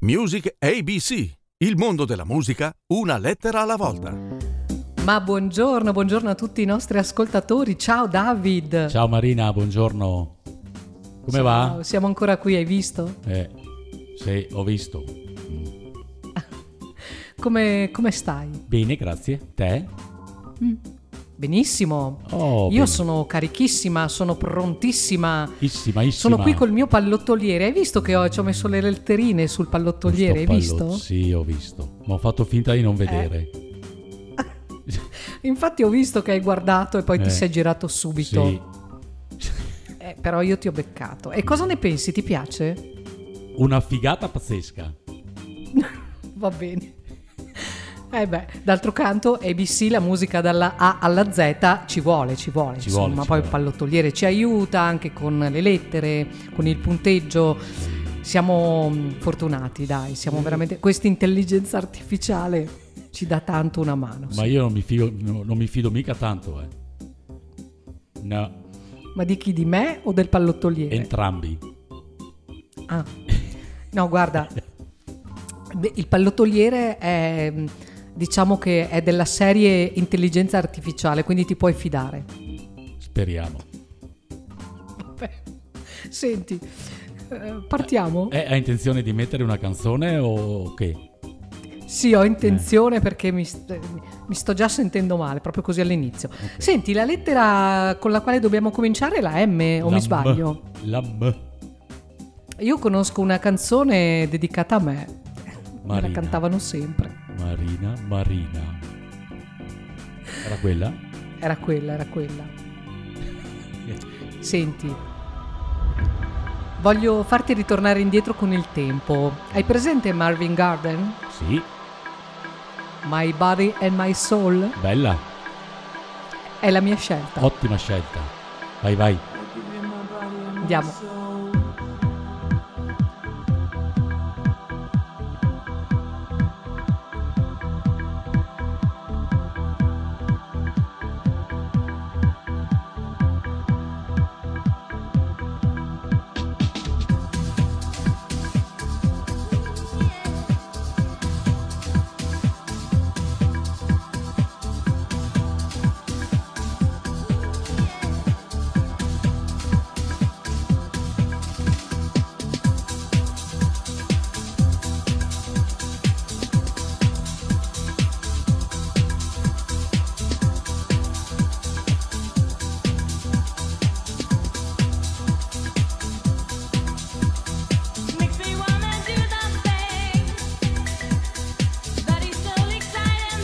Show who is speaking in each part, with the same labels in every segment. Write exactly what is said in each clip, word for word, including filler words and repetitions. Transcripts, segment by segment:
Speaker 1: Music A B C, il mondo della musica, una lettera alla volta.
Speaker 2: Ma buongiorno, buongiorno a tutti i nostri ascoltatori. Ciao David.
Speaker 3: Ciao Marina, buongiorno. Come
Speaker 2: Ciao,
Speaker 3: va?
Speaker 2: Siamo ancora qui, hai visto?
Speaker 3: Eh, sì, ho visto.
Speaker 2: Come, come stai?
Speaker 3: Bene, grazie. Te?
Speaker 2: Mm. Benissimo.
Speaker 3: Oh,
Speaker 2: Io
Speaker 3: bene.
Speaker 2: sono carichissima, sono prontissima.
Speaker 3: Issima, issima.
Speaker 2: Sono qui col mio pallottoliere. Hai visto che ho, ci ho messo le letterine sul pallottoliere? Hai
Speaker 3: Questo
Speaker 2: visto?
Speaker 3: pallo- Sì, ho visto. Ma ho fatto finta di non vedere.
Speaker 2: Eh. Infatti ho visto che hai guardato e poi
Speaker 3: Eh,
Speaker 2: ti sei girato subito.
Speaker 3: Sì.
Speaker 2: Eh, però io ti ho beccato. E cosa ne pensi? Ti piace?
Speaker 3: Una figata pazzesca.
Speaker 2: Va bene. Eh beh, d'altro canto A B C, la musica dalla A alla Z ci vuole, ci vuole,
Speaker 3: Ci
Speaker 2: insomma,
Speaker 3: vuole, ci
Speaker 2: poi
Speaker 3: vuole.
Speaker 2: il pallottoliere ci aiuta anche con le lettere, con il punteggio. Siamo mh, fortunati, dai, siamo veramente, questa intelligenza artificiale ci dà tanto una mano.
Speaker 3: Ma
Speaker 2: sì.
Speaker 3: io non mi fido, no, non mi fido mica tanto, eh. No,
Speaker 2: Ma di chi, di me o del pallottoliere?
Speaker 3: entrambi.
Speaker 2: Ah. No, guarda, beh, il pallottoliere è, diciamo che è della serie intelligenza artificiale, quindi ti puoi fidare.
Speaker 3: Speriamo.
Speaker 2: Vabbè. Senti, eh, partiamo?
Speaker 3: Eh, hai intenzione di mettere una canzone o che?
Speaker 2: Sì, ho intenzione perché mi, st- mi sto già sentendo male, proprio così all'inizio.
Speaker 3: Ok.
Speaker 2: Senti, la lettera con la quale dobbiamo cominciare è la M, o
Speaker 3: La
Speaker 2: mi
Speaker 3: M.
Speaker 2: sbaglio?
Speaker 3: La M.
Speaker 2: Io conosco una canzone dedicata a me, me la
Speaker 3: Marina.
Speaker 2: cantavano sempre.
Speaker 3: Marina, Marina. Era quella?
Speaker 2: Era quella, era quella. Senti, voglio farti ritornare indietro con il tempo. Hai presente Marvin Garden?
Speaker 3: Sì,
Speaker 2: My Body and My Soul?
Speaker 3: bella,
Speaker 2: È la mia scelta.
Speaker 3: ottima scelta. Vai, vai.
Speaker 2: Andiamo.
Speaker 4: Makes me wanna do that thing that is so exciting.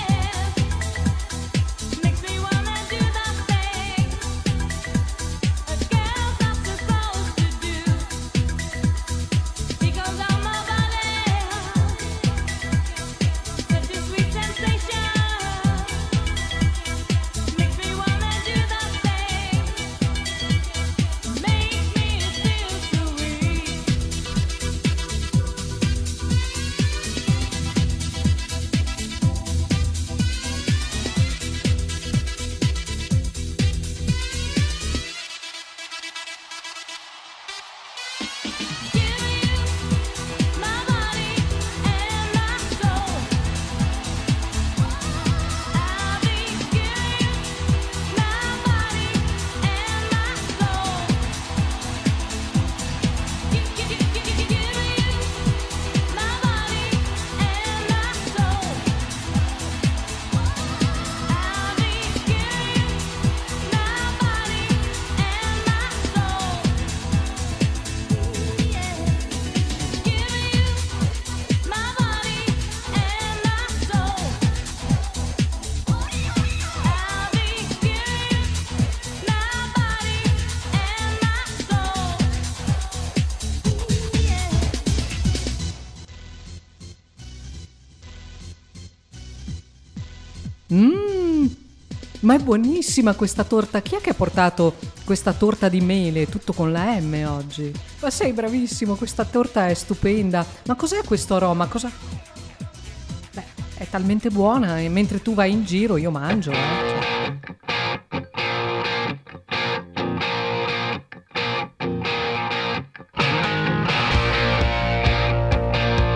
Speaker 4: Makes me wanna do that thing a girl's not supposed to do. Because on my body, such a sweet sensation. Makes me wanna do that thing. Makes me feel so weak. My body and my soul. I'll be giving you my body and my soul. Give, give, give, give, give, giving you my body and my soul. I'll be giving you my body and my soul. Yeah. Giving you my body and my soul. I'll be giving you my body and my soul.
Speaker 2: Mmm, ma è buonissima questa torta. Chi è che ha portato questa torta di mele, tutto con la M oggi? Ma sei bravissimo, questa torta è stupenda. Ma cos'è questo aroma? Cosa? Beh, è talmente buona e mentre tu vai in giro io mangio, eh. Cioè.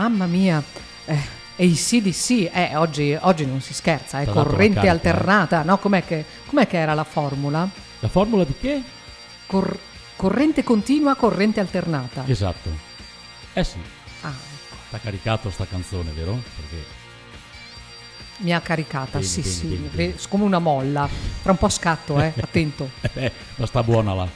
Speaker 2: mamma mia. Eh, e i C D C, eh, oggi, oggi non si scherza, è
Speaker 3: T'ha dato la
Speaker 2: corrente
Speaker 3: carica,
Speaker 2: alternata, no? Com'è che, com'è che era la formula?
Speaker 3: La formula di che?
Speaker 2: Cor- corrente continua, corrente alternata.
Speaker 3: Esatto. Eh sì,
Speaker 2: Ah, ecco.
Speaker 3: t'ha caricato sta canzone, vero? Perché
Speaker 2: Mi ha caricata,
Speaker 3: Bene,
Speaker 2: sì
Speaker 3: bene,
Speaker 2: sì,
Speaker 3: bene,
Speaker 2: ve-
Speaker 3: bene.
Speaker 2: come una molla. Tra un po' scatto, eh, attento.
Speaker 3: eh, ma sta buona là.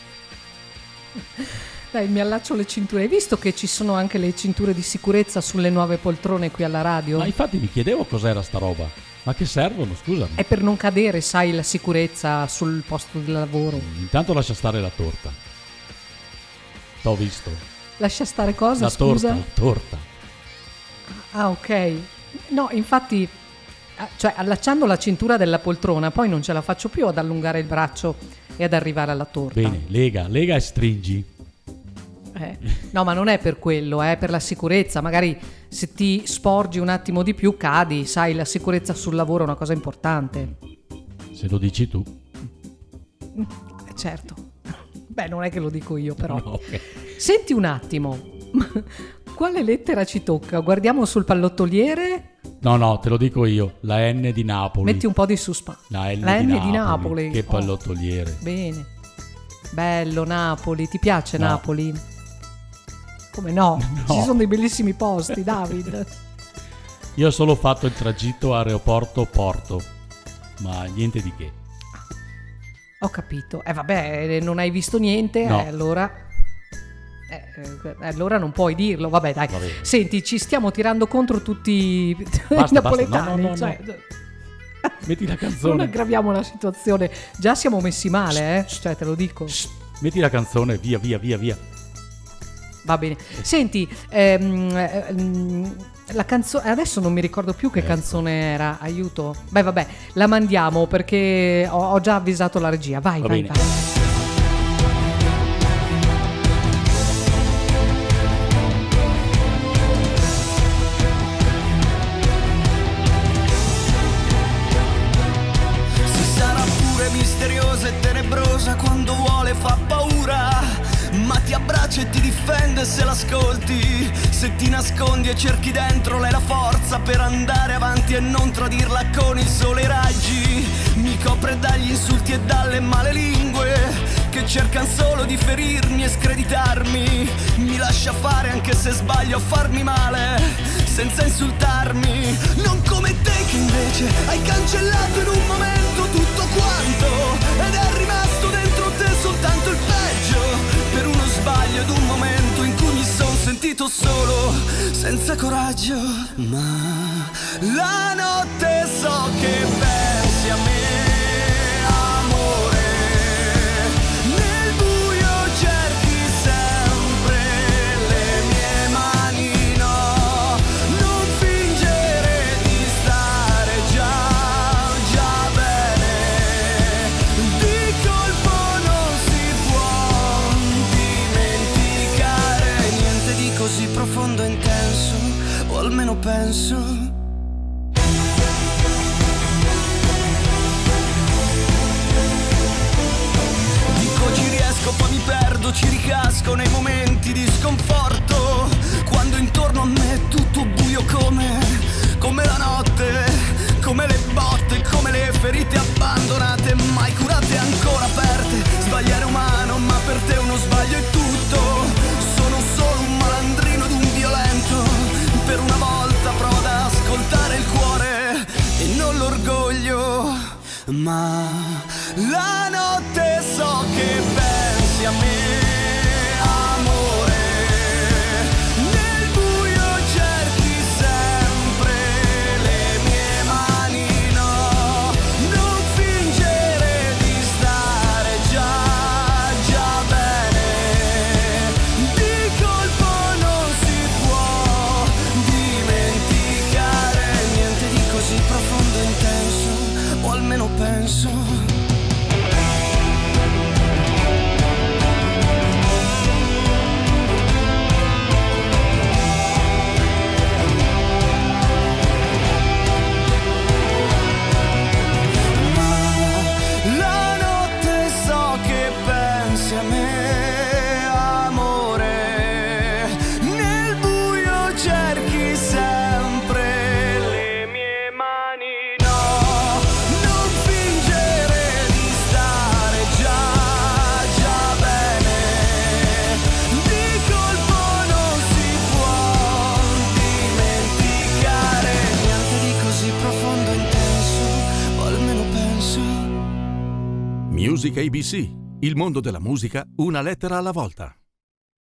Speaker 2: Dai, mi allaccio le cinture. Hai visto che ci sono anche le cinture di sicurezza sulle nuove poltrone qui alla radio?
Speaker 3: Ma infatti mi chiedevo cos'era sta roba. Ma che servono, scusami?
Speaker 2: È per non cadere, sai, la sicurezza sul posto di lavoro.
Speaker 3: Intanto lascia stare la torta. T'ho visto.
Speaker 2: Lascia stare cosa,
Speaker 3: La
Speaker 2: scusa?
Speaker 3: torta, la torta.
Speaker 2: Ah, ok. No, infatti, ah, cioè, allacciando la cintura della poltrona, poi non ce la faccio più ad allungare il braccio e ad arrivare alla torta.
Speaker 3: Bene, lega, lega e stringi.
Speaker 2: Eh, no, ma non è per quello, è per la sicurezza. Magari se ti sporgi un attimo di più cadi, sai, la sicurezza sul lavoro è una cosa importante.
Speaker 3: Se lo dici tu.
Speaker 2: Eh, certo. Beh, non è che lo dico io, però.
Speaker 3: No, ok.
Speaker 2: Senti un attimo, quale lettera ci tocca? Guardiamo sul pallottoliere.
Speaker 3: No, no, te lo dico io. La N di Napoli.
Speaker 2: Metti un po' di suspense.
Speaker 3: La N,
Speaker 2: La
Speaker 3: di,
Speaker 2: N
Speaker 3: Napoli.
Speaker 2: di Napoli.
Speaker 3: Che
Speaker 2: Oh,
Speaker 3: pallottoliere.
Speaker 2: bene. Bello Napoli. Ti piace
Speaker 3: No.
Speaker 2: Napoli? Come no?
Speaker 3: No.
Speaker 2: Ci sono dei bellissimi posti, David.
Speaker 3: Io ho solo fatto il tragitto aeroporto-porto. Ma niente di che.
Speaker 2: Ho capito. Eh vabbè, non hai visto niente,
Speaker 3: No.
Speaker 2: eh, allora... Eh, eh, allora non puoi dirlo. Vabbè, dai.
Speaker 3: Va bene.
Speaker 2: Senti, ci stiamo tirando contro tutti i
Speaker 3: Basta,
Speaker 2: napoletani.
Speaker 3: basta. No, no, no,
Speaker 2: cioè,
Speaker 3: Metti la
Speaker 2: non
Speaker 3: canzone.
Speaker 2: aggraviamo la situazione. Già siamo messi male, eh? Cioè, te lo dico.
Speaker 3: Shh, metti la canzone, via, via, via, via.
Speaker 2: Va bene. Senti, ehm, ehm, la canzone... Adesso non mi ricordo più che
Speaker 3: Ecco.
Speaker 2: canzone era. Aiuto. Beh, vabbè, la mandiamo perché ho, ho già avvisato la regia. Vai,
Speaker 3: Va
Speaker 2: vai,
Speaker 3: bene.
Speaker 2: vai.
Speaker 5: Se sarà pure misteriosa e tenebrosa, quando vuole fa paura, ma ti abbraccia e ti difende se l'ascolti. Se ti nascondi e cerchi dentro lei la forza per andare avanti e non tradirla con il sole e i raggi. Mi copre dagli insulti e dalle male lingue che cercano solo di ferirmi e screditarmi. Mi lascia fare anche se sbaglio a farmi male, senza insultarmi. Non come te che invece hai cancellato in un momento tutto quanto, ed è rimasto dentro te soltanto il peggio, per uno sbaglio ed un momento in cui mi son sentito solo, senza coraggio. Ma la notte so che pensi a me, amore, nel buio cerchi sempre le mie mani, no, non fingere di stare già, già bene, di colpo non si può dimenticare niente di così profondo e intenso, o almeno penso. Dico ci riesco, poi mi perdo, ci ricasco nei momenti di sconforto, quando intorno a me è tutto buio come, come la notte, come le botte, come le ferite abbandonate, mai curate, ancora aperte. Sbagliare è umano, ma per te uno sbaglio è tutto. Sono solo un malandrino ed un violento, per una volta provo ad ascoltare il cuore e non l'orgoglio. Ma la notte so che pensi a me, amore, nel buio cerchi sempre le mie mani, no, non fingere di stare già, già bene, di colpo non si può dimenticare niente di così profondo e intenso, o almeno penso. La notte so che pensi a me, amore, nel buio cerchi
Speaker 1: Music A B C, il mondo della musica una lettera alla volta.